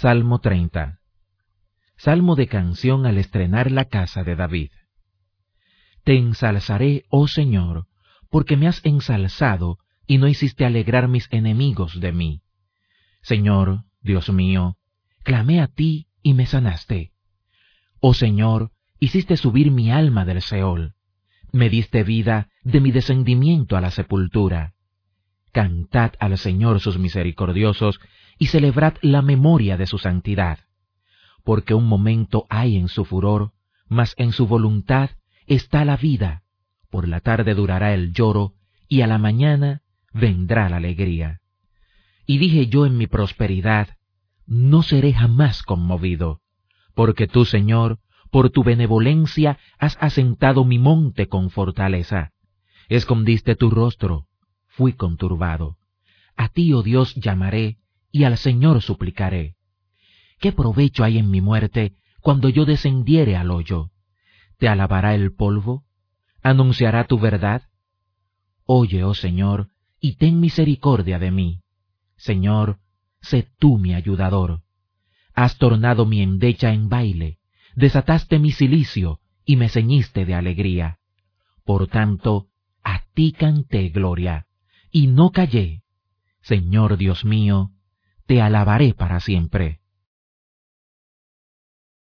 Salmo 30. Salmo de canción al estrenar la casa de David. Te ensalzaré, oh Señor, porque me has ensalzado y no hiciste alegrar mis enemigos de mí. Señor, Dios mío, clamé a ti y me sanaste. Oh Señor, hiciste subir mi alma del Seol. Me diste vida de mi descendimiento a la sepultura. Cantad al Señor sus misericordiosos y celebrad la memoria de su santidad. Porque un momento hay en su furor, mas en su voluntad está la vida. Por la tarde durará el lloro, y a la mañana vendrá la alegría. Y dije yo en mi prosperidad, no seré jamás conmovido, porque tú, Señor, por tu benevolencia has asentado mi monte con fortaleza. Escondiste tu rostro, fui conturbado. A ti, oh Dios, llamaré, y al Señor suplicaré. ¿Qué provecho hay en mi muerte cuando yo descendiere al hoyo? ¿Te alabará el polvo? ¿Anunciará tu verdad? Oye, oh Señor, y ten misericordia de mí. Señor, sé tú mi ayudador. Has tornado mi endecha en baile, desataste mi cilicio y me ceñiste de alegría. Por tanto, a ti canté gloria, y no callé. Señor Dios mío, te alabaré para siempre.